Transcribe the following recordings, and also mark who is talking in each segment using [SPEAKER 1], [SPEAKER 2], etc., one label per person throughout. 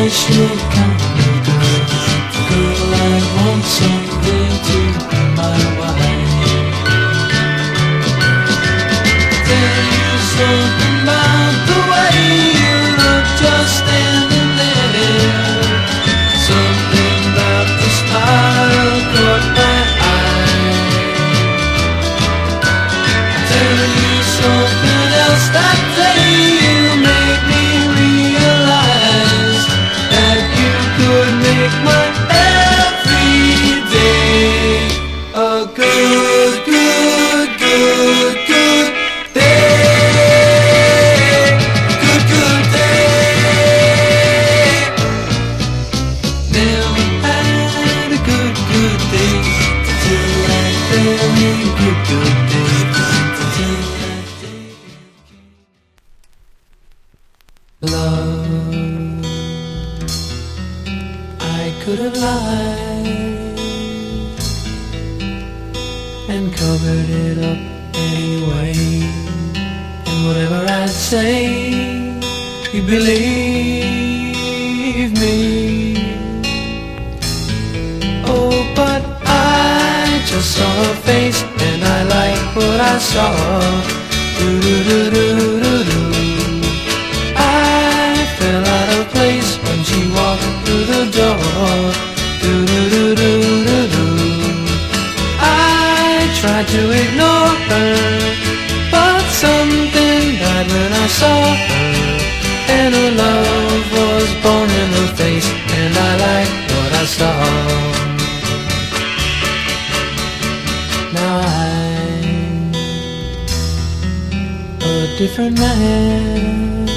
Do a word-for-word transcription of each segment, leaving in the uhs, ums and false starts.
[SPEAKER 1] special kind of girl, a girl I want someday to be my wife. Tell you something about the way you look just standing there. Something about the smile caught my eye. Tell you something else that day you made me realize that you could make my every day a good, good, good, good day. Good, good day. Never had a good, good day till that very good, good day. Till that day came. Love, I could have lied and covered it up anyway, and whatever I'd say, you believe me. Oh, but I just saw her face and I liked what I saw. Do do do do do do. I fell out of place when she walked through the door. Do do do do do do. I tried to ignore her, but something died when I saw her, and her love was born in her face, and I liked what I saw. Now I'm a different man,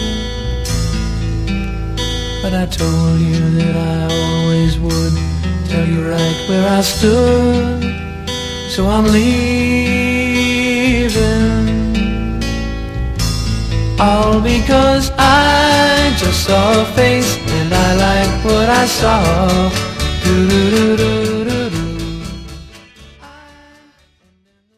[SPEAKER 1] but I told you that I always would tell you right where I stood. So I'm leaving, all because I just saw her face and I liked what I saw. Do do do do do.